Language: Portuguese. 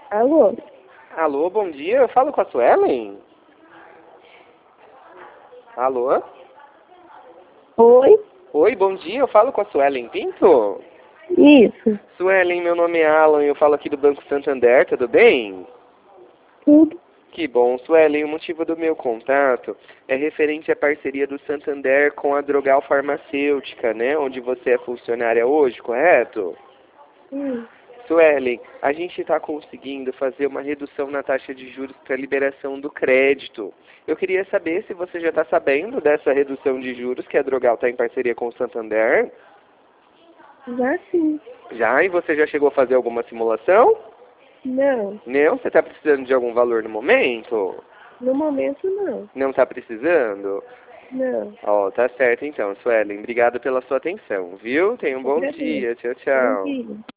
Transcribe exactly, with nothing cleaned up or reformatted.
Alô? Alô, bom dia. Eu falo com a Suelen? Alô? Oi? Oi, bom dia. Eu falo com a Suelen Pinto? Isso. Suelen, meu nome é Alan e eu falo aqui do Banco Santander, tudo bem? Tudo. Que bom, Suelen. O motivo do meu contato é referente à parceria do Santander com a Drogal Farmacêutica, né? Onde você é funcionária hoje, correto? Hum. Suelen, a gente está conseguindo fazer uma redução na taxa de juros para liberação do crédito. Eu queria saber se você já está sabendo dessa redução de juros que a Drogal está em parceria com o Santander. Já sim. Já? E você já chegou a fazer alguma simulação? Não. Não? Você está precisando de algum valor no momento? No momento, não. Não está precisando? Não. Ó, tá certo então, Suelen. Obrigado pela sua atenção, viu? Tenha um Eu bom agradeço. dia. Tchau, Bom tchau. dia.